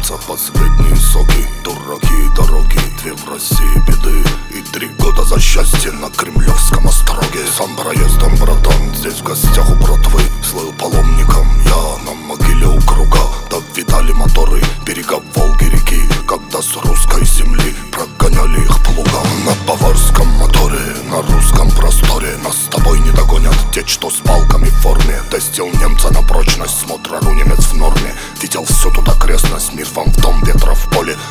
льются последние соки. Дураки дороги, 2 в России беды и 3 года за счастье на Кремлевском остроге. Сам проездом, братан, здесь в гостях у братвы. Слыл паломником я на могиле у круга. Да видали моторы берега Волги реки, когда с русской земли прогоняли их плуга. На баварском моторе, на русском просторе нас с тобой не догонят те, что с палками в форме. Тестил немца на прочность, смотрару немец в норме. Видел всю тут окрестность, мир вам в дом, ветра в поле.